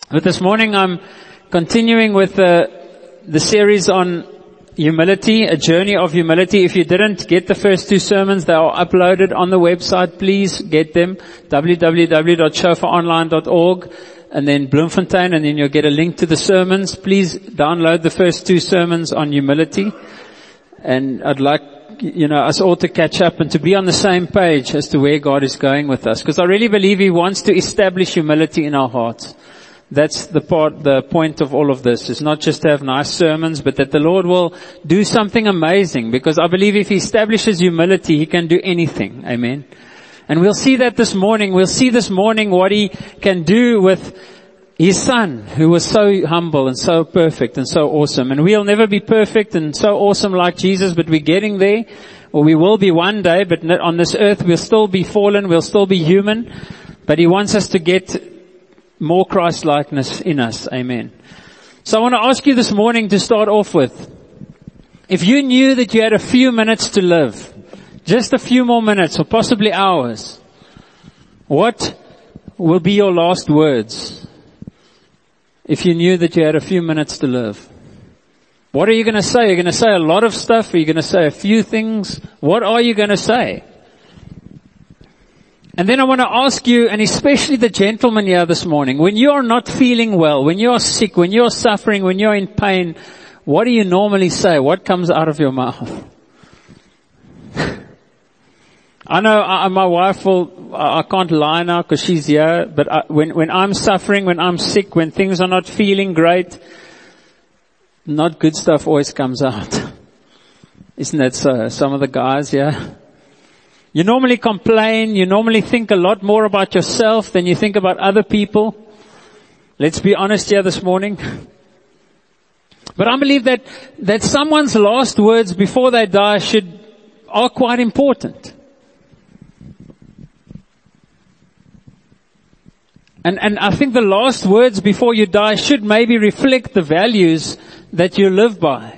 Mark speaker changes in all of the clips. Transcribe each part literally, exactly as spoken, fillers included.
Speaker 1: But this morning I'm continuing with the, the series on humility, a journey of humility. If you didn't get the first two sermons, they are uploaded on the website. Please get them, w w w dot shofar online dot org, and then Bloemfontein, and then you'll get a link to the sermons. Please download the first two sermons on humility. And I'd like, you know, us all to catch up and to be on the same page as to where God is going with us. Because I really believe He wants to establish humility in our hearts. That's the part, the point of all of this. It's not just to have nice sermons, but that the Lord will do something amazing. Because I believe if He establishes humility, He can do anything. Amen. And we'll see that this morning. We'll see this morning what He can do with His Son, who was so humble and so perfect and so awesome. And we'll never be perfect and so awesome like Jesus, but we're getting there. Or we will be one day, but on this earth we'll still be fallen, we'll still be human. But He wants us to get more Christ-likeness in us. Amen. So I want to ask you this morning to start off with, if you knew that you had a few minutes to live, just a few more minutes or possibly hours, what will be your last words? If you knew that you had a few minutes to live, what are you going to say? You're going to say a lot of stuff? Are you going to say a few things? What are you going to say? And then I want to ask you, and especially the gentlemen here this morning, when you are not feeling well, when you are sick, when you are suffering, when you are in pain, what do you normally say? What comes out of your mouth? I know I, my wife will, I can't lie now because she's here, but I, when, when I'm suffering, when I'm sick, when things are not feeling great, not good stuff always comes out. Isn't that so? Some of the guys, yeah. You normally complain, you normally think a lot more about yourself than you think about other people. Let's be honest here this morning. But I believe that, that someone's last words before they die should, are quite important. And, and I think the last words before you die should maybe reflect the values that you live by.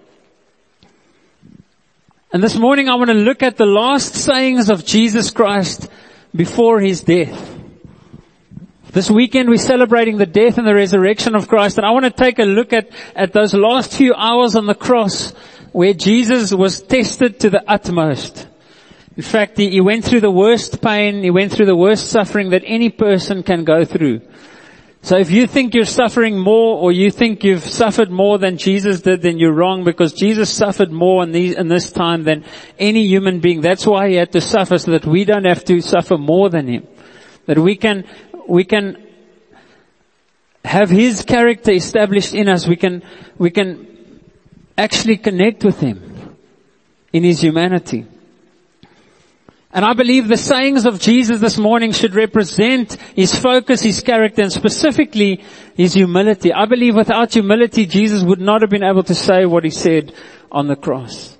Speaker 1: And this morning I want to look at the last sayings of Jesus Christ before His death. This weekend we're celebrating the death and the resurrection of Christ, and I want to take a look at, at those last few hours on the cross where Jesus was tested to the utmost. In fact, he, he went through the worst pain, He went through the worst suffering that any person can go through. So if you think you're suffering more, or you think you've suffered more than Jesus did, then you're wrong, because Jesus suffered more in, these, in this time than any human being. That's why He had to suffer, so that we don't have to suffer more than Him. That we can, we can have His character established in us. We can, we can actually connect with Him in His humanity. And I believe the sayings of Jesus this morning should represent His focus, His character, and specifically His humility. I believe without humility, Jesus would not have been able to say what He said on the cross.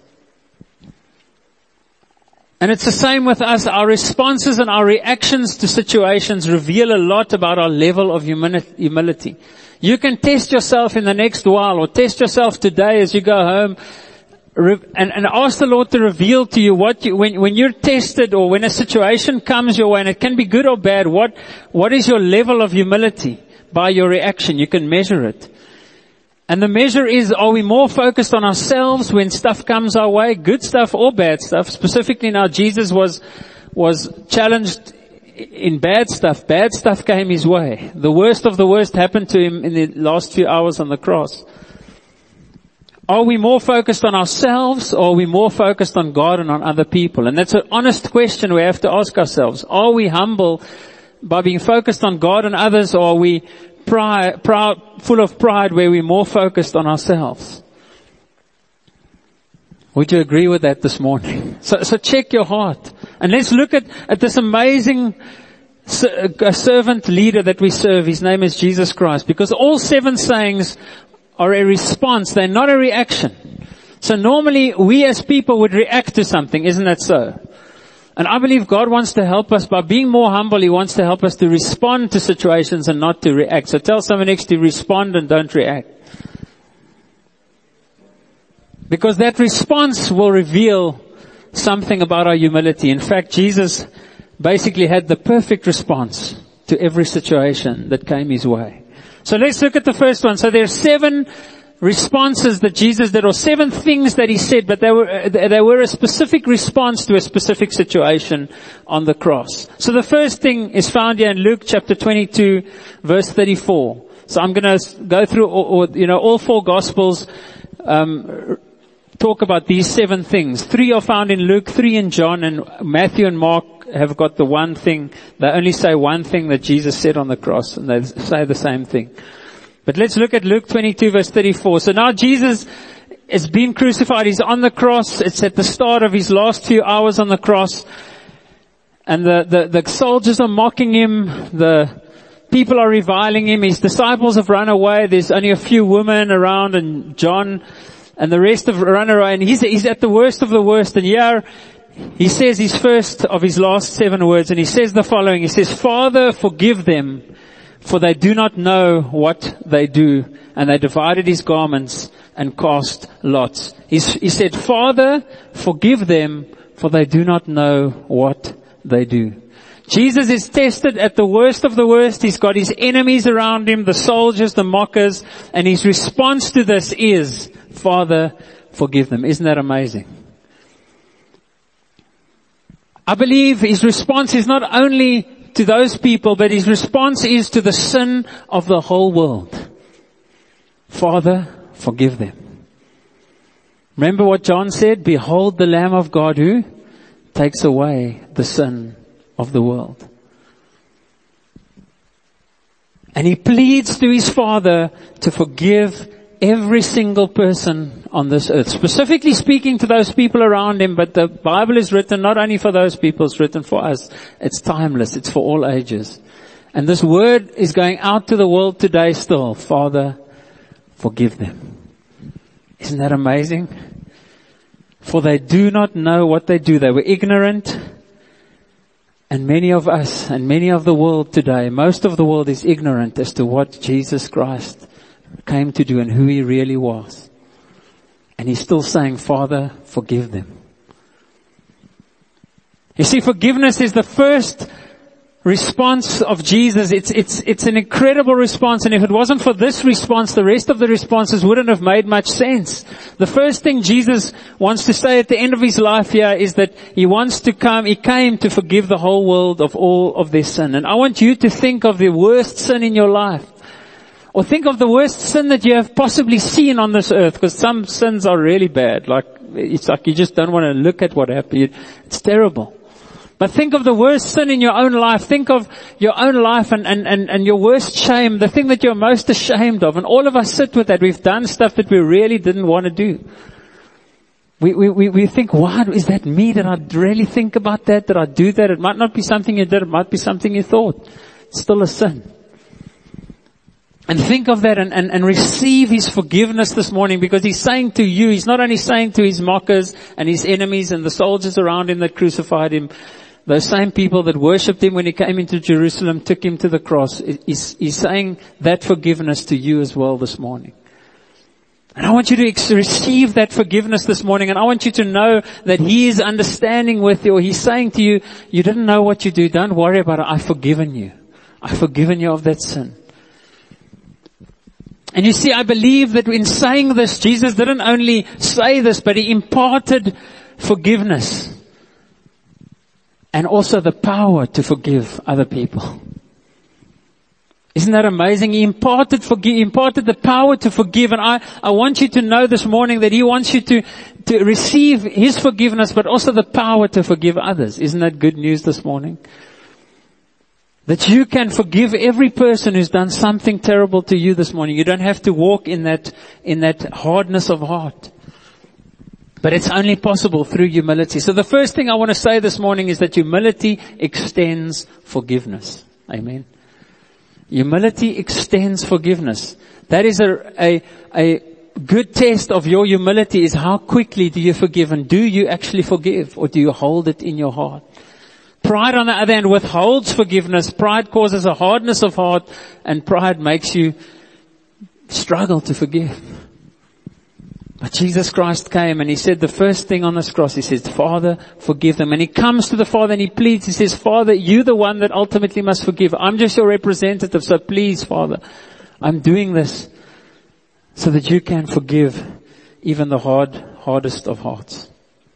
Speaker 1: And it's the same with us. Our responses and our reactions to situations reveal a lot about our level of humility. You can test yourself in the next while, or test yourself today as you go home, And, and ask the Lord to reveal to you what you, when, when you're tested, or when a situation comes your way, and it can be good or bad, what, what is your level of humility by your reaction? You can measure it. And the measure is, are we more focused on ourselves when stuff comes our way, good stuff or bad stuff? Specifically now, Jesus was, was challenged in bad stuff. Bad stuff came His way. The worst of the worst happened to Him in the last few hours on the cross. Are we more focused on ourselves, or are we more focused on God and on other people? And that's an honest question we have to ask ourselves. Are we humble by being focused on God and others, or are we pride, proud, full of pride where we're more focused on ourselves? Would you agree with that this morning? So, so check your heart. And let's look at, at this amazing servant leader that we serve. His name is Jesus Christ. Because all seven sayings are a response. They're not a reaction. So normally we as people would react to something. Isn't that so? And I believe God wants to help us by being more humble. He wants to help us to respond to situations and not to react. So tell someone next to respond and don't react. Because that response will reveal something about our humility. In fact, Jesus basically had the perfect response to every situation that came His way. So let's look at the first one. So there's seven responses that Jesus did, or seven things that he said, but they were, they were a specific response to a specific situation on the cross. So the first thing is found here in Luke chapter twenty-two, verse thirty-four. So I'm going to go through, or, or, you know, all four Gospels, um, talk about these seven things. Three are found in Luke, three in John, and Matthew and Mark have got the one thing. They only say one thing that Jesus said on the cross, and they say the same thing. But let's look at Luke twenty-two verse thirty-four. So now Jesus is being crucified. He's on the cross. It's at the start of his last few hours on the cross. And the, the, the soldiers are mocking him. The people are reviling him. His disciples have run away. There's only a few women around, and John and the rest have run away. And he's, he's at the worst of the worst. And here he says his first of his last seven words. And he says the following. He says, "Father, forgive them, for they do not know what they do." And they divided his garments and cast lots. He's, he said, "Father, forgive them, for they do not know what they do." Jesus is tested at the worst of the worst. He's got his enemies around him, the soldiers, the mockers, and his response to this is, "Father, forgive them." Isn't that amazing? I believe his response is not only to those people, but his response is to the sin of the whole world. "Father, forgive them." Remember what John said? "Behold the Lamb of God who takes away the sin of the world." And he pleads to his Father to forgive every single person on this earth. Specifically speaking to those people around him, but the Bible is written not only for those people, it's written for us. It's timeless. It's for all ages. And this word is going out to the world today still. "Father, forgive them." Isn't that amazing? "For they do not know what they do." They were ignorant. And many of us and many of the world today, most of the world is ignorant as to what Jesus Christ came to do and who he really was. And he's still saying, "Father, forgive them." You see, forgiveness is the first response of Jesus. It's, it's, it's an incredible response. And if it wasn't for this response, the rest of the responses wouldn't have made much sense. The first thing Jesus wants to say at the end of his life here is that he wants to come, he came to forgive the whole world of all of their sin. And I want you to think of the worst sin in your life. Or think of the worst sin that you have possibly seen on this earth, because some sins are really bad. Like, it's like you just don't want to look at what happened. It's terrible. But think of the worst sin in your own life. Think of your own life and, and, and, and your worst shame, the thing that you're most ashamed of. And all of us sit with that. We've done stuff that we really didn't want to do. We, we, we, we think, wow, is that me? Did I really think about that? Did I do that? It might not be something you did. It might be something you thought. It's still a sin. And think of that and, and, and receive his forgiveness this morning, because he's saying to you, he's not only saying to his mockers and his enemies and the soldiers around him that crucified him, those same people that worshipped him when he came into Jerusalem, took him to the cross. He's, he's saying that forgiveness to you as well this morning. And I want you to ex- receive that forgiveness this morning, and I want you to know that he is understanding with you, or he's saying to you, you didn't know what you do, don't worry about it, I've forgiven you. I've forgiven you of that sin. And you see, I believe that in saying this, Jesus didn't only say this, but he imparted forgiveness. And also the power to forgive other people. Isn't that amazing? He imparted forgive, imparted the power to forgive. And I, I want you to know this morning that he wants you to, to receive his forgiveness, but also the power to forgive others. Isn't that good news this morning? That you can forgive every person who's done something terrible to you this morning. You don't have to walk in that, in that hardness of heart. But it's only possible through humility. So the first thing I want to say this morning is that humility extends forgiveness. Amen. Humility extends forgiveness. That is a, a, a good test of your humility, is how quickly do you forgive, and do you actually forgive, or do you hold it in your heart? Pride, on the other hand, withholds forgiveness. Pride causes a hardness of heart, and pride makes you struggle to forgive. But Jesus Christ came and he said the first thing on this cross, he says, "Father, forgive them." And he comes to the Father and he pleads. He says, "Father, you're the one that ultimately must forgive. I'm just your representative, so please, Father, I'm doing this so that you can forgive even the hard, hardest of hearts.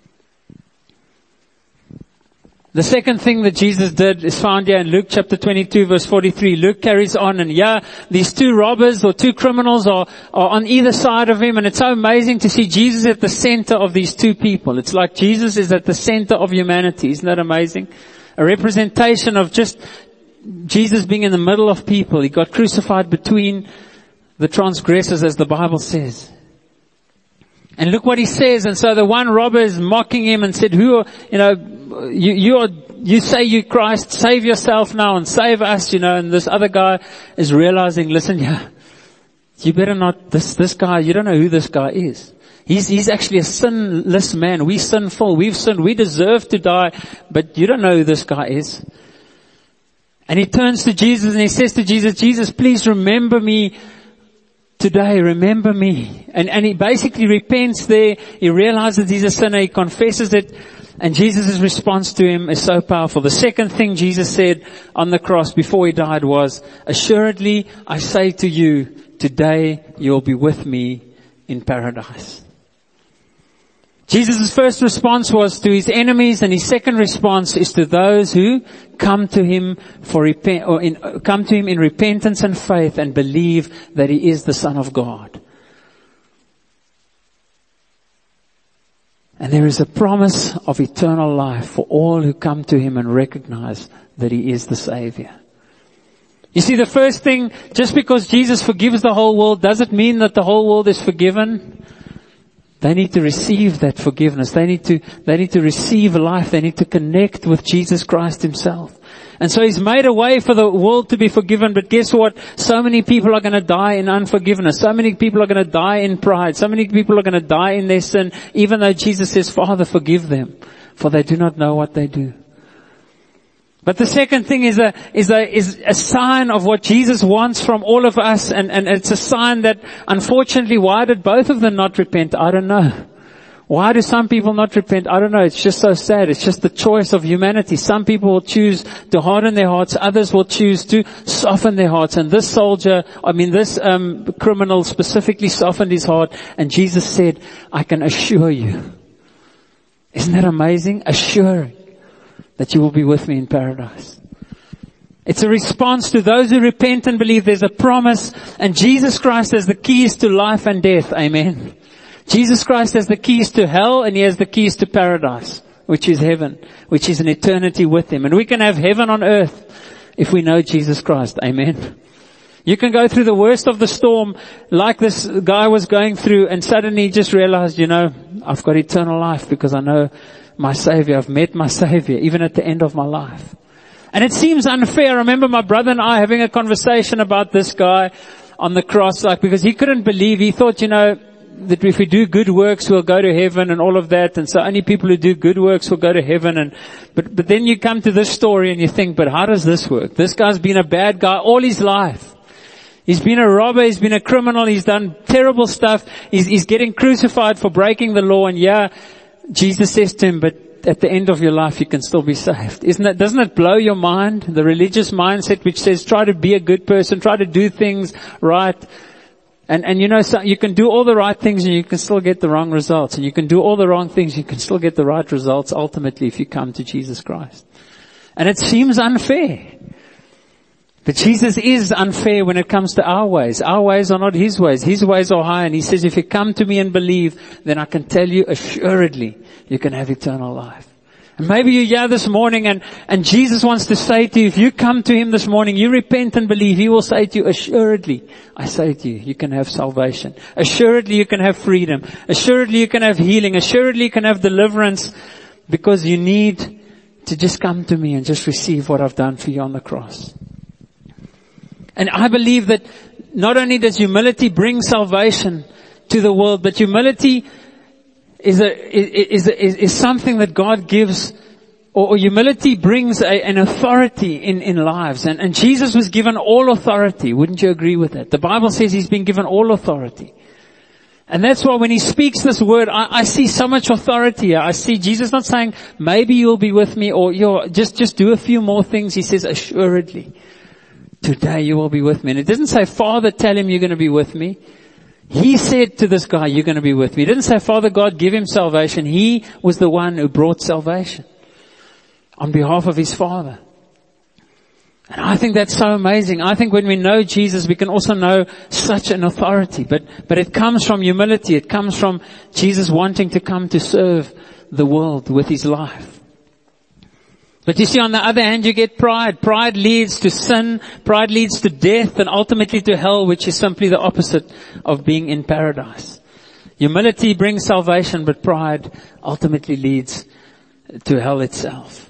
Speaker 1: The second thing that Jesus did is found here in Luke chapter twenty-two verse forty-three. Luke carries on, and yeah, these two robbers or two criminals are, are on either side of him, and it's so amazing to see Jesus at the center of these two people. It's like Jesus is at the center of humanity. Isn't that amazing? A representation of just Jesus being in the middle of people. He got crucified between the transgressors, as the Bible says. And look what he says. And so the one robber is mocking him and said, who are, you know, you, you are, you say you Christ, save yourself now and save us, you know. And this other guy is realizing, listen, yeah, you better not, this, this guy, you don't know who this guy is. He's, he's actually a sinless man. We sinful. We've sinned. We deserve to die, but you don't know who this guy is. And he turns to Jesus and he says to Jesus, Jesus, please remember me today, remember me. And, and he basically repents there. He realizes he's a sinner. He confesses it. And Jesus' response to him is so powerful. The second thing Jesus said on the cross before he died was, assuredly, I say to you, today you'll be with me in paradise. Jesus' first response was to his enemies, and his second response is to those who come to him for repent, or in, come to him in repentance and faith and believe that he is the Son of God. And there is a promise of eternal life for all who come to him and recognize that he is the Savior. You see, the first thing, just because Jesus forgives the whole world, does it mean that the whole world is forgiven? They need to receive that forgiveness. They need to, they need to receive life. They need to connect with Jesus Christ himself. And so he's made a way for the world to be forgiven, but guess what? So many people are going to die in unforgiveness. So many people are going to die in pride. So many people are going to die in their sin, even though Jesus says, Father, forgive them, for they do not know what they do. But the second thing is a, is a, is a sign of what Jesus wants from all of us, and, and it's a sign that, unfortunately, why did both of them not repent? I don't know. Why do some people not repent? I don't know. It's just so sad. It's just the choice of humanity. Some people will choose to harden their hearts. Others will choose to soften their hearts. And this soldier, I mean this um, criminal specifically softened his heart. And Jesus said, I can assure you. Isn't that amazing? Assuring that you will be with me in paradise. It's a response to those who repent and believe. There's a promise. And Jesus Christ has the keys to life and death. Amen. Jesus Christ has the keys to hell, and he has the keys to paradise, which is heaven, which is an eternity with him. And we can have heaven on earth if we know Jesus Christ. Amen. You can go through the worst of the storm like this guy was going through, and suddenly he just realized, you know, I've got eternal life because I know my Savior. I've met my Savior even at the end of my life. And it seems unfair. I remember my brother and I having a conversation about this guy on the cross, like, because he couldn't believe. He thought, you know, that if we do good works, we'll go to heaven and all of that. And so only people who do good works will go to heaven. And, but, but then you come to this story and you think, but how does this work? This guy's been a bad guy all his life. He's been a robber. He's been a criminal. He's done terrible stuff. He's, he's getting crucified for breaking the law. And yeah, Jesus says to him, but at the end of your life, you can still be saved. Isn't that, doesn't it blow your mind? The religious mindset which says, try to be a good person, try to do things right. And, and you know, so you can do all the right things and you can still get the wrong results. And you can do all the wrong things, you can still get the right results ultimately if you come to Jesus Christ. And it seems unfair. But Jesus is unfair when it comes to our ways. Our ways are not his ways. His ways are high. And he says, if you come to me and believe, then I can tell you assuredly you can have eternal life. And maybe you're here this morning and, and Jesus wants to say to you, if you come to him this morning, you repent and believe, he will say to you, assuredly, I say to you, you can have salvation. Assuredly you can have freedom. Assuredly you can have healing. Assuredly you can have deliverance, because you need to just come to me and just receive what I've done for you on the cross. And I believe that not only does humility bring salvation to the world, but humility is a, is, is, is something that God gives, or, or humility brings a, an authority in, in lives. And, and Jesus was given all authority. Wouldn't you agree with that? The Bible says he's been given all authority. And that's why when he speaks this word, I, I see so much authority. I see Jesus not saying, maybe you'll be with me, or you're, just, just do a few more things. He says, assuredly, today you will be with me. And it doesn't say, Father, tell him you're going to be with me. He said to this guy, you're going to be with me. He didn't say, Father God, give him salvation. He was the one who brought salvation on behalf of his Father. And I think that's so amazing. I think when we know Jesus, we can also know such an authority. But, but it comes from humility. It comes from Jesus wanting to come to serve the world with his life. But you see, on the other hand, you get pride. Pride leads to sin. Pride leads to death and ultimately to hell, which is simply the opposite of being in paradise. Humility brings salvation, but pride ultimately leads to hell itself.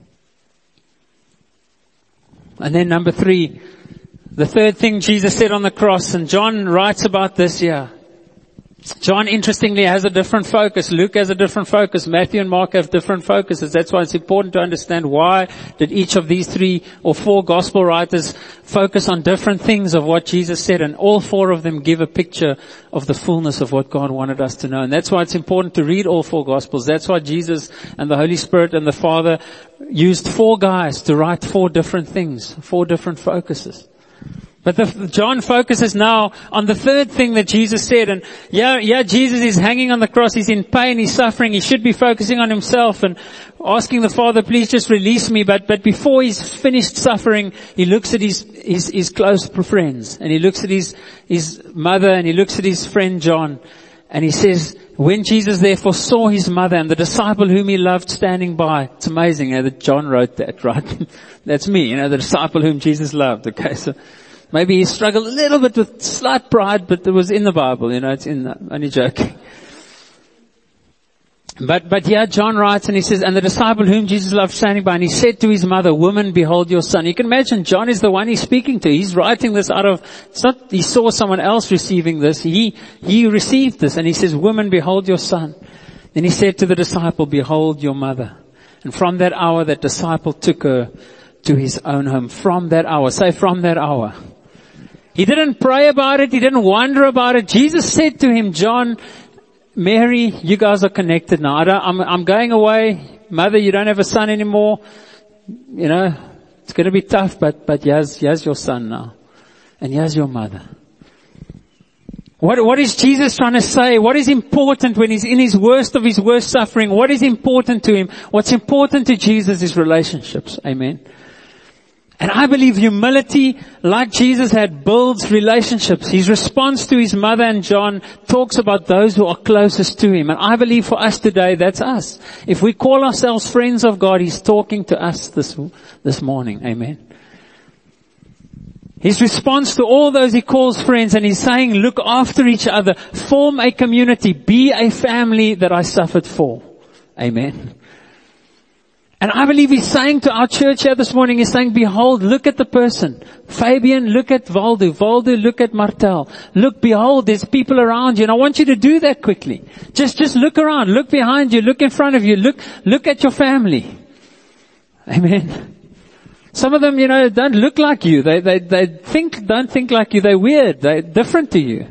Speaker 1: And then number three, the third thing Jesus said on the cross, and John writes about this here. John, interestingly, has a different focus. Luke has a different focus. Matthew and Mark have different focuses. That's why it's important to understand why did each of these three or four gospel writers focus on different things of what Jesus said, and all four of them give a picture of the fullness of what God wanted us to know. And that's why it's important to read all four gospels. That's why Jesus and the Holy Spirit and the Father used four guys to write four different things, four different focuses. But the, John focuses now on the third thing that Jesus said. And yeah, yeah, Jesus is hanging on the cross. He's in pain. He's suffering. He should be focusing on himself and asking the Father, please just release me. But, but before he's finished suffering, he looks at his, his, his close friends, and he looks at his, his mother, and he looks at his friend John. And he says, when Jesus therefore saw his mother and the disciple whom he loved standing by. It's amazing, you know, that John wrote that, right? That's me, you know, the disciple whom Jesus loved. Okay, so maybe he struggled a little bit with slight pride, but it was in the Bible, you know, it's in the, only joking. But, but yeah, John writes and he says, and the disciple whom Jesus loved standing by, and he said to his mother, woman, behold your son. You can imagine John is the one he's speaking to. He's writing this out of, it's not, he saw someone else receiving this. He, he received this, and he says, woman, behold your son. Then he said to the disciple, behold your mother. And from that hour, that disciple took her to his own home. From that hour. Say, from that hour. He didn't pray about it. He didn't wonder about it. Jesus said to him, John, Mary, you guys are connected now. I don't, I'm, I'm going away. Mother, you don't have a son anymore. You know, it's going to be tough, but, but here's, here's your son now. And here's your mother. What, what is Jesus trying to say? What is important when he's in his worst of his worst suffering? What is important to him? What's important to Jesus is relationships. Amen. And I believe humility, like Jesus had, builds relationships. His response to his mother and John talks about those who are closest to him. And I believe for us today, that's us. If we call ourselves friends of God, he's talking to us this, this morning. Amen. His response to all those he calls friends, and he's saying, look after each other, form a community, be a family that I suffered for. Amen. And I believe he's saying to our church here this morning, he's saying, behold, look at the person. Fabian, look at Valdo. Valdo, look at Martel. Look, behold, there's people around you. And I want you to do that quickly. Just, just look around. Look behind you. Look in front of you. Look, look at your family. Amen. Some of them, you know, don't look like you. They, they, they think, don't think like you. They're weird. They're different to you.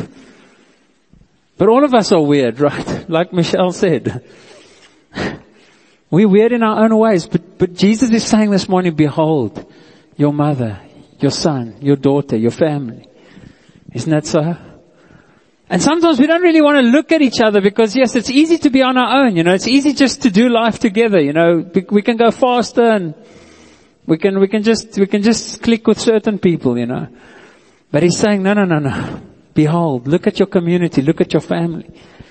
Speaker 1: But all of us are weird, right? Like Michelle said. We're weird in our own ways, but, but Jesus is saying this morning, behold, your mother, your son, your daughter, your family. Isn't that so? And sometimes we don't really want to look at each other because yes, it's easy to be on our own, you know, it's easy just to do life together, you know, we can go faster and we can, we can just, we can just click with certain people, you know. But he's saying, no, no, no, no. Behold, look at your community, look at your family.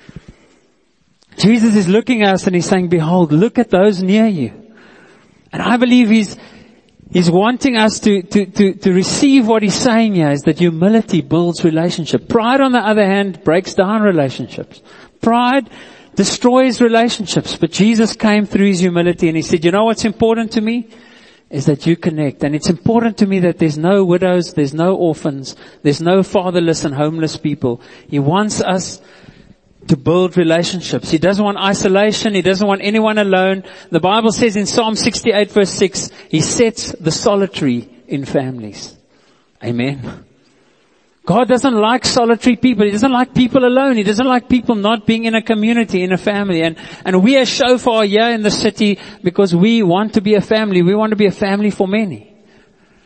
Speaker 1: Jesus is looking at us and he's saying, behold, look at those near you. And I believe he's, he's wanting us to, to, to, to receive what he's saying here is that humility builds relationship. Pride, on the other hand, breaks down relationships. Pride destroys relationships. But Jesus came through his humility and he said, you know what's important to me? Is that you connect. And it's important to me that there's no widows, there's no orphans, there's no fatherless and homeless people. He wants us to build relationships. He doesn't want isolation. He doesn't want anyone alone. The Bible says in Psalm sixty-eight verse six, he sets the solitary in families. Amen. God doesn't like solitary people. He doesn't like people alone. He doesn't like people not being in a community, in a family. And, and we are Shofar here in the city because we want to be a family. We want to be a family for many.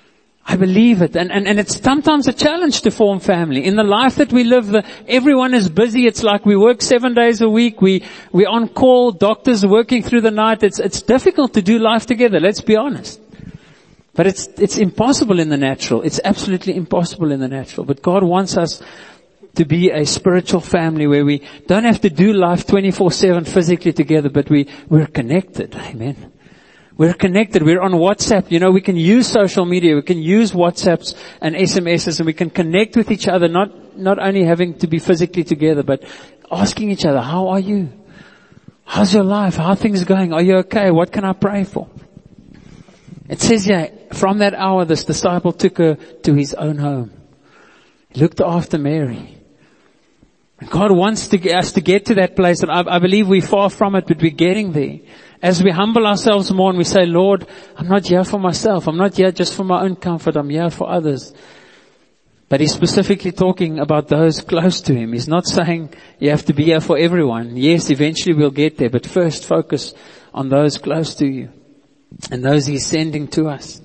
Speaker 1: I believe it. And, and, and it's sometimes a challenge to form family. In the life that we live, the, everyone is busy. It's like we work seven days a week. We, we're on call, doctors working through the night. It's, it's difficult to do life together. Let's be honest. But it's, it's impossible in the natural. It's absolutely impossible in the natural. But God wants us to be a spiritual family where we don't have to do life twenty-four seven physically together, but we, we're connected. Amen. We're connected. We're on WhatsApp. You know, we can use social media. We can use WhatsApps and S M Ses, and we can connect with each other, not, not only having to be physically together, but asking each other, how are you? How's your life? How are things going? Are you okay? What can I pray for? It says here, from that hour, this disciple took her to his own home. He looked after Mary. And God wants to get us to get to that place, and I, I believe we're far from it, but we're getting there. As we humble ourselves more and we say, Lord, I'm not here for myself. I'm not here just for my own comfort. I'm here for others. But he's specifically talking about those close to him. He's not saying you have to be here for everyone. Yes, eventually we'll get there, but first focus on those close to you and those he's sending to us.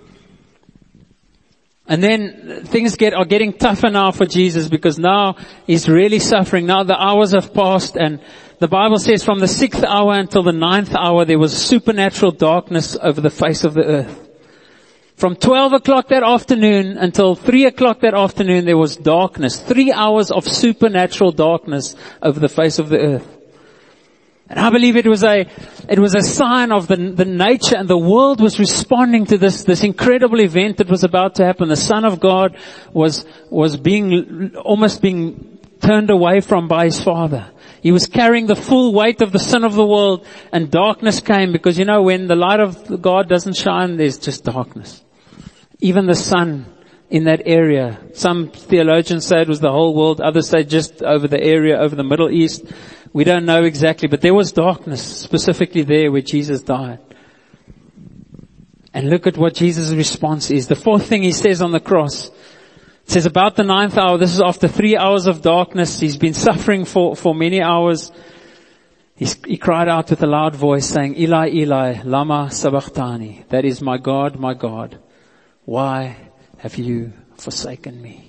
Speaker 1: And then things get, are getting tougher now for Jesus, because now he's really suffering. Now the hours have passed, and the Bible says from the sixth hour until the ninth hour there was supernatural darkness over the face of the earth. From twelve o'clock that afternoon until three o'clock that afternoon there was darkness. Three hours of supernatural darkness over the face of the earth. And I believe it was a, it was a sign of the, the nature, and the world was responding to this, this incredible event that was about to happen. The Son of God was, was being, almost being turned away from by his Father. He was carrying the full weight of the sin of the world, and darkness came, because you know, when the light of God doesn't shine, there's just darkness. Even the sun in that area. Some theologians say it was the whole world. Others say just over the area, over the Middle East. We don't know exactly, but there was darkness specifically there where Jesus died. And look at what Jesus' response is. The fourth thing he says on the cross, it says about the ninth hour, this is after three hours of darkness. He's been suffering for, for many hours. He's, he cried out with a loud voice saying, Eli, Eli, lama sabachthani. That is, my God, my God, why have you forsaken me?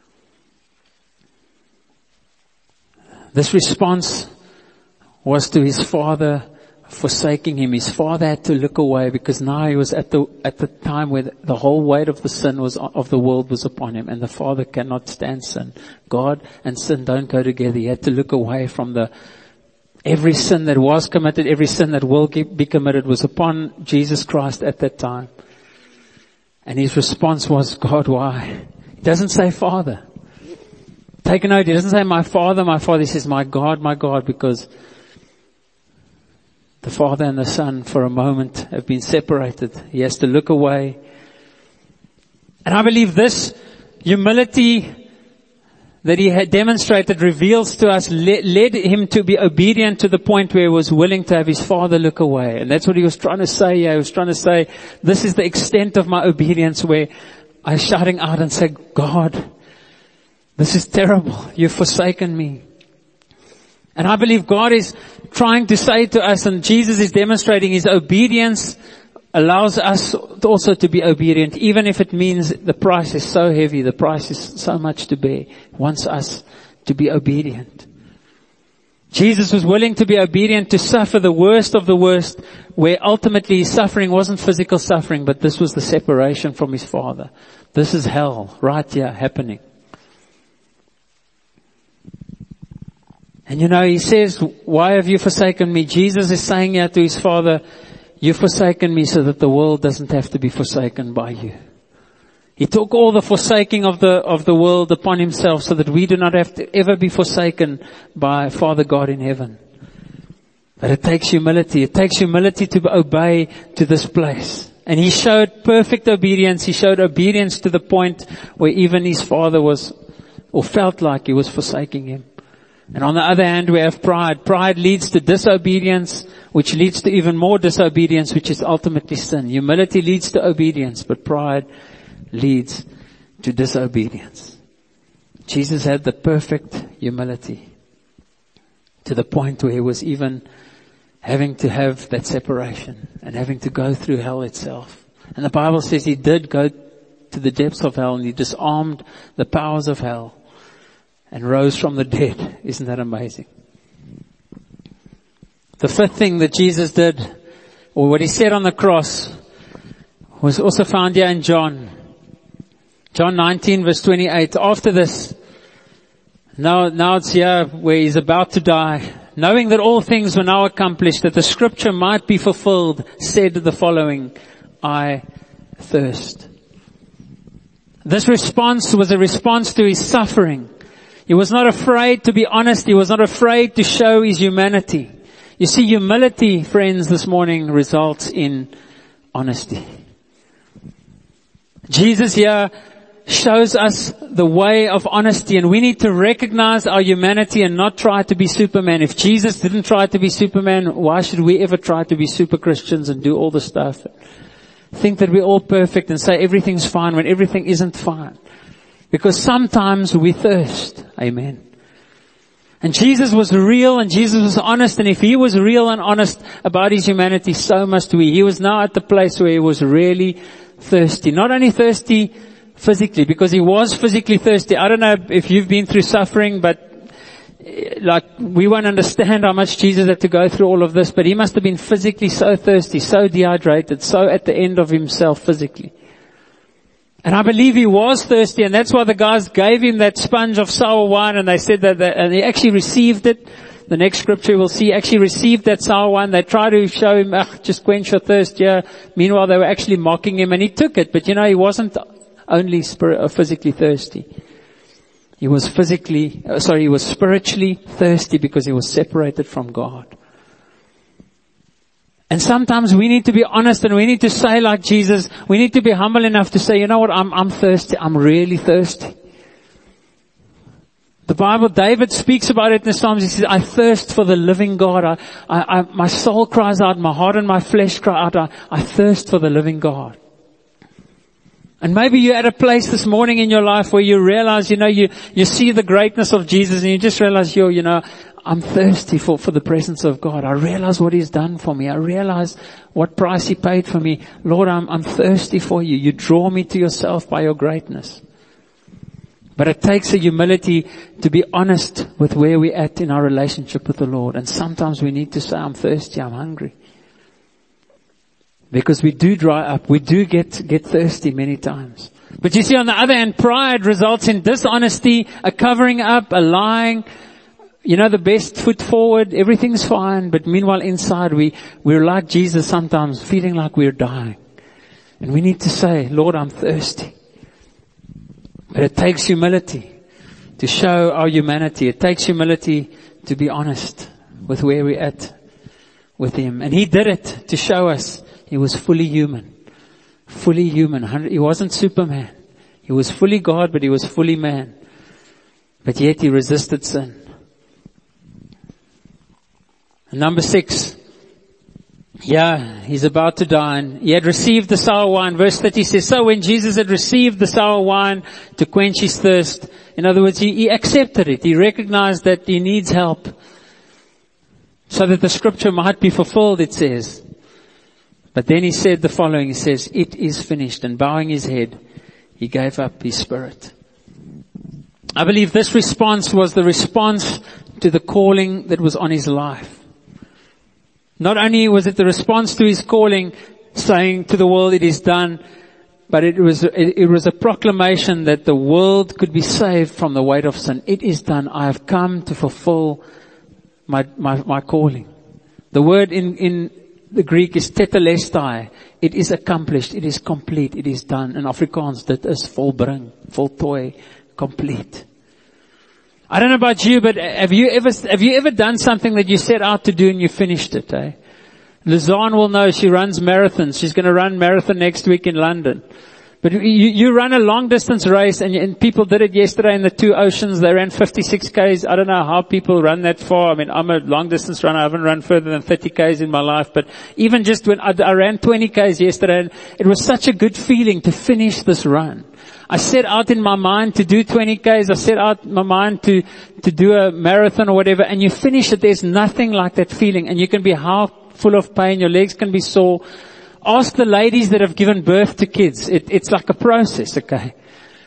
Speaker 1: This response was to his father forsaking him. His father had to look away, because now he was at the, at the time where the whole weight of the sin was, of the world was upon him, and the father cannot stand sin. God and sin don't go together. He had to look away from the, every sin that was committed, every sin that will be committed was upon Jesus Christ at that time. And his response was, God, why? He doesn't say Father. Take a note, he doesn't say my Father, my Father. He says my God, my God, because the Father and the Son for a moment have been separated. He has to look away. And I believe this humility that he had demonstrated reveals to us, led, led him to be obedient to the point where he was willing to have his Father look away. And that's what he was trying to say here. He was trying to say, this is the extent of my obedience, where I'm shouting out and say, God, this is terrible. You've forsaken me. And I believe God is trying to say to us, and Jesus is demonstrating his obedience allows us also to be obedient, even if it means the price is so heavy, the price is so much to bear. He wants us to be obedient. Jesus was willing to be obedient, to suffer the worst of the worst, where ultimately his suffering wasn't physical suffering, but this was the separation from his Father. This is hell right here happening. And you know, he says, why have you forsaken me? Jesus is saying here to his Father, you've forsaken me so that the world doesn't have to be forsaken by you. He took all the forsaking of the, of the world upon himself so that we do not have to ever be forsaken by Father God in heaven. But it takes humility. It takes humility to obey to this place. And he showed perfect obedience. He showed obedience to the point where even his Father was, or felt like he was forsaking him. And on the other hand, we have pride. Pride leads to disobedience, which leads to even more disobedience, which is ultimately sin. Humility leads to obedience, but pride leads to disobedience. Jesus had the perfect humility to the point where he was even having to have that separation and having to go through hell itself. And the Bible says he did go to the depths of hell, and he disarmed the powers of hell and rose from the dead. Isn't that amazing? The fifth thing that Jesus did, or what he said on the cross, was also found here in John. John nineteen verse twenty-eight. After this, now, now it's here where he's about to die. Knowing that all things were now accomplished, that the scripture might be fulfilled, said the following, I thirst. This response was a response to his suffering. He was not afraid to be honest. He was not afraid to show his humanity. You see, humility, friends, this morning results in honesty. Jesus here shows us the way of honesty, and we need to recognize our humanity and not try to be Superman. If Jesus didn't try to be Superman, why should we ever try to be super Christians and do all the stuff? Think that we're all perfect and say everything's fine when everything isn't fine. Because sometimes we thirst. Amen. And Jesus was real and Jesus was honest, and if he was real and honest about his humanity, so must we. He was now at the place where he was really thirsty. Not only thirsty physically, because he was physically thirsty. I don't know if you've been through suffering, but like we won't understand how much Jesus had to go through all of this, but he must have been physically so thirsty, so dehydrated, so at the end of himself physically. And I believe he was thirsty, and that's why the guys gave him that sponge of sour wine, and they said that, that and he actually received it. The next scripture we'll see, actually received that sour wine. They tried to show him, ah, just quench your thirst, yeah. Meanwhile, they were actually mocking him, and he took it. But you know, he wasn't only spirit, uh, physically thirsty. He was physically, uh, sorry, he was spiritually thirsty because he was separated from God. And sometimes we need to be honest, and we need to say like Jesus, we need to be humble enough to say, you know what, I'm, I'm thirsty. I'm really thirsty. The Bible, David speaks about it in the Psalms. He says, I thirst for the living God. I, I, I, my soul cries out, my heart and my flesh cry out. I, I thirst for the living God. And maybe you're at a place this morning in your life where you realize, you know, you, you see the greatness of Jesus, and you just realize, yo, you know, I'm thirsty for, for the presence of God. I realize what he's done for me. I realize what price he paid for me. Lord, I'm, I'm thirsty for you. You draw me to yourself by your greatness. But it takes a humility to be honest with where we're at in our relationship with the Lord. And sometimes we need to say, I'm thirsty, I'm hungry. Because we do dry up. We do get, get thirsty many times. But you see, on the other hand, pride results in dishonesty, a covering up, a lying. You know, the best foot forward, everything's fine. But meanwhile inside we, we're like Jesus sometimes, feeling like we're dying. And we need to say, Lord, I'm thirsty. But it takes humility to show our humanity. It takes humility to be honest with where we're at with him. And he did it to show us he was fully human. Fully human. He wasn't Superman. He was fully God, but he was fully man. But yet he resisted sin. And number six. Yeah, he's about to die, and he had received the sour wine. Verse thirty says, so when Jesus had received the sour wine to quench his thirst, in other words, he, he accepted it. He recognized that he needs help so that the scripture might be fulfilled, it says. But then he said the following, he says, it is finished. And bowing his head, he gave up his spirit. I believe this response was the response to the calling that was on his life. Not only was it the response to his calling, saying to the world, it is done, but it was, it, it was a proclamation that the world could be saved from the weight of sin. It is done. I have come to fulfill my, my, my calling. The word in, in the Greek is tetelestai. It is accomplished. It is complete. It is done. In Afrikaans, dit is volbring, voltooi, complete. I don't know about you, but have you ever, have you ever done something that you set out to do and you finished it, eh? Lizanne will know, she runs marathons. She's going to run marathon next week in London. But you, you run a long distance race, and, and people did it yesterday in the two oceans. They ran fifty-six kays. I don't know how people run that far. I mean, I'm a long distance runner. I haven't run further than thirty kays in my life. But even just when I, I ran twenty kays yesterday, and it was such a good feeling to finish this run. I set out in my mind to do twenty kays. I set out in my mind to, to do a marathon or whatever. And you finish it. There's nothing like that feeling. And you can be half full of pain. Your legs can be sore Ask the ladies that have given birth to kids. It, it's like a process, okay?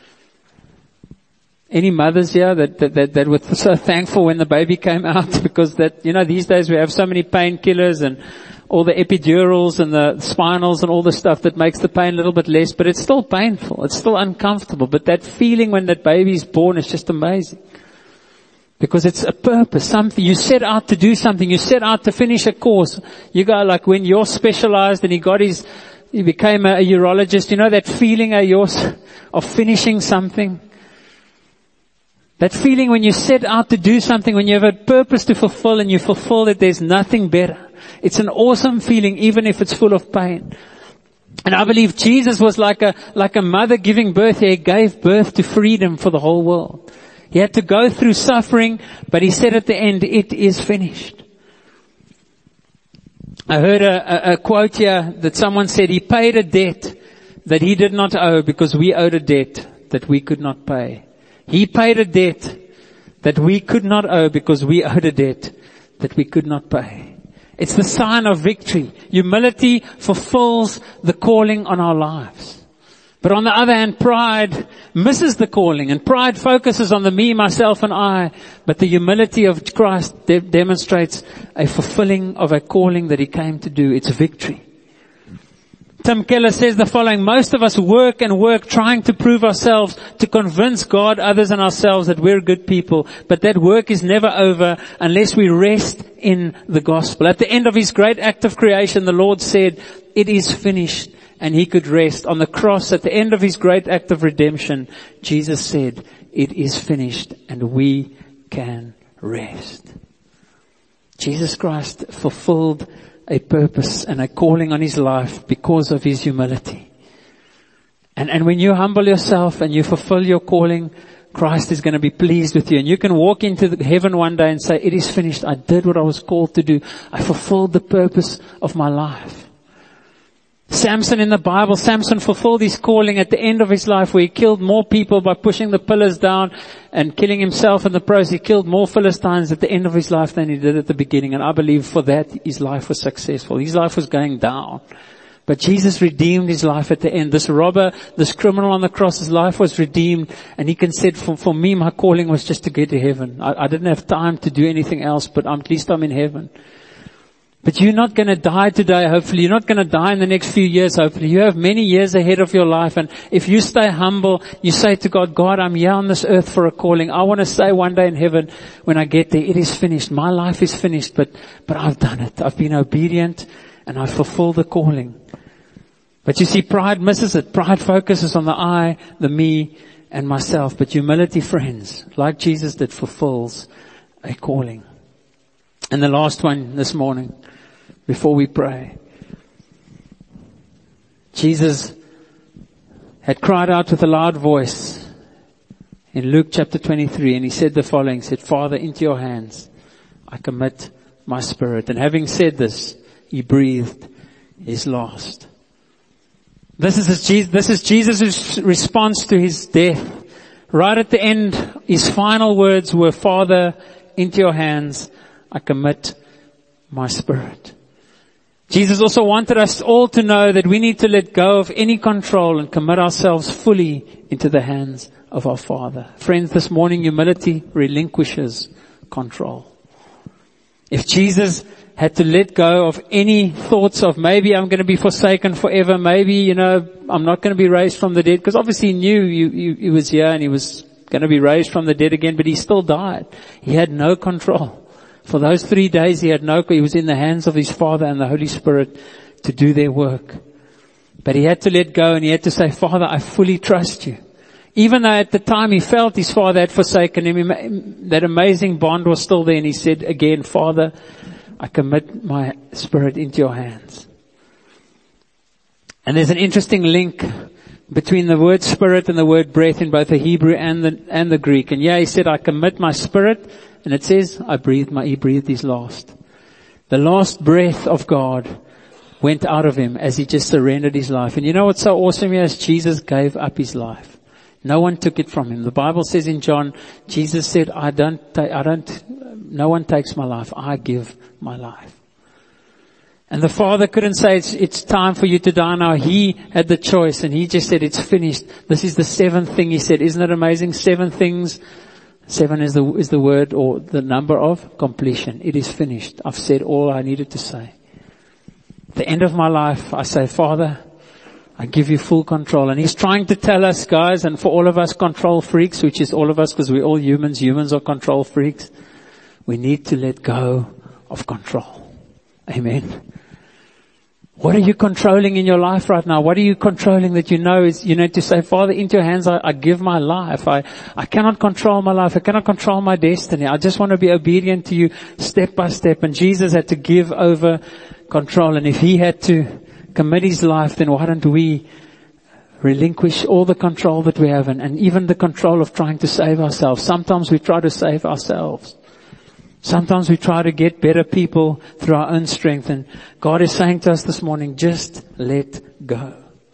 Speaker 1: Any mothers here that, that, that, that were so thankful when the baby came out? Because that, you know, these days we have so many painkillers and all the epidurals and the spinals and all the stuff that makes the pain a little bit less, but it's still painful. It's still uncomfortable. But that feeling when that baby is born is just amazing. Because it's a purpose, something. You set out to do something. You set out to finish a course. You go like when you're specialized and he got his, he became a, a urologist. You know that feeling of yours of finishing something? That feeling when you set out to do something, when you have a purpose to fulfill and you fulfill it, there's nothing better. It's an awesome feeling, even if it's full of pain. And I believe Jesus was like a, like a mother giving birth. He gave birth to freedom for the whole world. He had to go through suffering, but he said at the end, it is finished. I heard a, a, a quote here that someone said, he paid a debt that he did not owe because we owed a debt that we could not pay. He paid a debt that we could not owe because we owed a debt that we could not pay. It's the sign of victory. Humility fulfills the calling on our lives. But on the other hand, pride misses the calling, and pride focuses on the me, myself, and I. But the humility of Christ de- demonstrates a fulfilling of a calling that he came to do. It's victory. Tim Keller says the following: most of us work and work trying to prove ourselves, to convince God, others, and ourselves that we're good people. But that work is never over unless we rest in the gospel. At the end of his great act of creation, the Lord said, it is finished. And he could rest. On the cross, at the end of his great act of redemption, Jesus said, it is finished, and we can rest. Jesus Christ fulfilled a purpose and a calling on his life because of his humility. And, and when you humble yourself and you fulfill your calling, Christ is going to be pleased with you. And you can walk into the heaven one day and say, it is finished. I did what I was called to do. I fulfilled the purpose of my life. Samson in the Bible, Samson fulfilled his calling at the end of his life, where he killed more people by pushing the pillars down and killing himself in the process. He killed more Philistines at the end of his life than he did at the beginning. And I believe for that his life was successful. His life was going down. But Jesus redeemed his life at the end. This robber, this criminal on the cross, his life was redeemed. And he can say, for, for me, my calling was just to get to heaven. I, I didn't have time to do anything else, but I'm, at least I'm in heaven. But you're not going to die today, hopefully. You're not going to die in the next few years, hopefully. You have many years ahead of your life. And if you stay humble, you say to God, God, I'm here on this earth for a calling. I want to say one day in heaven, when I get there, it is finished. My life is finished, but, but I've done it. I've been obedient and I've fulfilled the calling. But you see, pride misses it. Pride focuses on the I, the me, and myself. But humility, friends, like Jesus did, fulfills a calling. And the last one this morning, before we pray. Jesus had cried out with a loud voice in Luke chapter twenty-three, and he said the following, he said, Father, into your hands I commit my spirit. And having said this, he breathed his last. This is his, this is Jesus' response to his death. Right at the end, his final words were, Father, into your hands I commit my spirit. Jesus also wanted us all to know that we need to let go of any control and commit ourselves fully into the hands of our Father. Friends, this morning humility relinquishes control. If Jesus had to let go of any thoughts of maybe I'm going to be forsaken forever, maybe, you know, I'm not going to be raised from the dead, because obviously he knew he, he, he was here and he was going to be raised from the dead again, but he still died. He had no control. For those three days he had no, he was in the hands of his Father and the Holy Spirit to do their work. But he had to let go and he had to say, Father, I fully trust you. Even though at the time he felt his Father had forsaken him, that amazing bond was still there, and he said again, Father, I commit my spirit into your hands. And there's an interesting link between the word spirit and the word breath in both the Hebrew and the, and the Greek. And yeah, he said, I commit my spirit. And it says, I breathed my, he breathed his last. The last breath of God went out of him as he just surrendered his life. And you know what's so awesome here is Jesus gave up his life. No one took it from him. The Bible says in John, Jesus said, I don't, ta- I don't, no one takes my life. I give my life. And the Father couldn't say it's, it's time for you to die now. He had the choice and He just said it's finished. This is the seventh thing He said. Isn't it amazing? Seven things. Seven is the, is the word or the number of completion. It is finished. I've said all I needed to say. At the end of my life, I say, Father, I give you full control. And He's trying to tell us, guys, and for all of us control freaks, which is all of us because we're all humans. Humans are control freaks. We need to let go of control. Amen. What are you controlling in your life right now? What are you controlling that you know is, you need to say, Father, into your hands I, I give my life. I, I cannot control my life. I cannot control my destiny. I just want to be obedient to you step by step. And Jesus had to give over control. And if He had to commit His life, then why don't we relinquish all the control that we have and, and even the control of trying to save ourselves. Sometimes we try to save ourselves. Sometimes we try to get better people through our own strength, and God is saying to us this morning, just let go.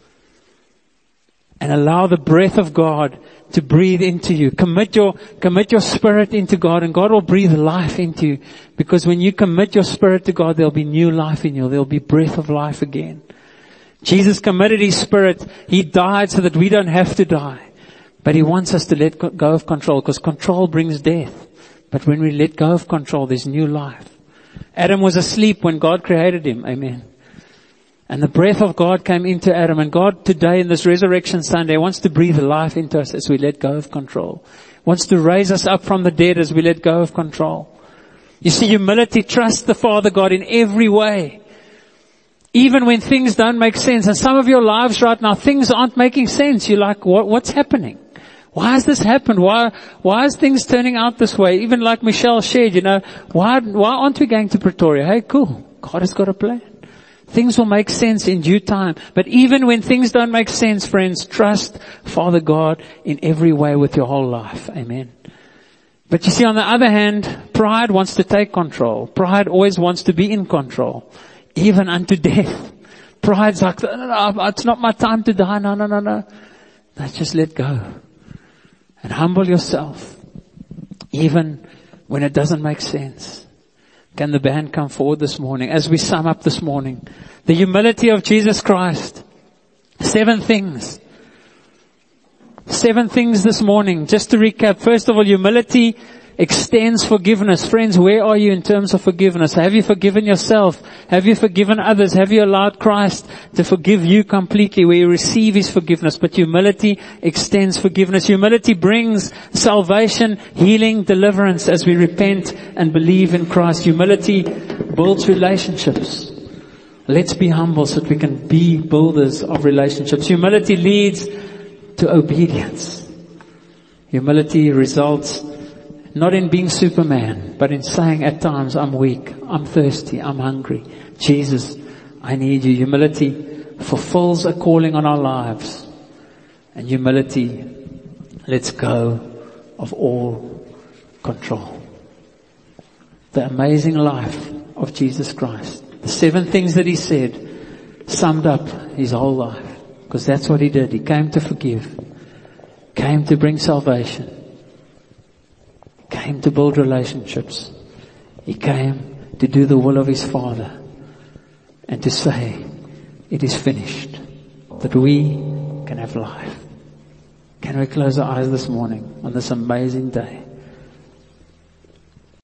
Speaker 1: And allow the breath of God to breathe into you. Commit your, commit your spirit into God, and God will breathe life into you. Because when you commit your spirit to God, there'll be new life in you. There'll be breath of life again. Jesus committed His spirit. He died so that we don't have to die. But He wants us to let go of control, because control brings death. But when we let go of control, there's new life. Adam was asleep when God created him. Amen. And the breath of God came into Adam. And God today in this Resurrection Sunday wants to breathe life into us as we let go of control. Wants to raise us up from the dead as we let go of control. You see, humility trusts the Father God in every way. Even when things don't make sense. And some of your lives right now, things aren't making sense. You're like, what, what's happening? Why has this happened? Why, why is things turning out this way? Even like Michelle shared, you know, why, why aren't we going to Pretoria? Hey, cool. God has got a plan. Things will make sense in due time. But even when things don't make sense, friends, trust Father God in every way with your whole life. Amen. But you see, on the other hand, pride wants to take control. Pride always wants to be in control. Even unto death. Pride's like, no, no, no, it's not my time to die. No, no, no, no. Let's just let go. And humble yourself, even when it doesn't make sense. Can the band come forward this morning as we sum up this morning? The humility of Jesus Christ. Seven things. Seven things this morning. Just to recap. First of all, humility extends forgiveness. Friends, where are you in terms of forgiveness? Have you forgiven yourself? Have you forgiven others? Have you allowed Christ to forgive you completely where you receive His forgiveness? But humility extends forgiveness. Humility brings salvation, healing, deliverance as we repent and believe in Christ. Humility builds relationships. Let's be humble so that we can be builders of relationships. Humility leads to obedience. Humility results not in being Superman, but in saying at times, I'm weak, I'm thirsty, I'm hungry. Jesus, I need you. Humility fulfills a calling on our lives. And humility lets go of all control. The amazing life of Jesus Christ. The seven things that He said summed up His whole life. Because that's what He did. He came to forgive. Came to bring salvation. Came to build relationships. He came to do the will of His Father and to say, it is finished, that we can have life. Can we close our eyes this morning on this amazing day?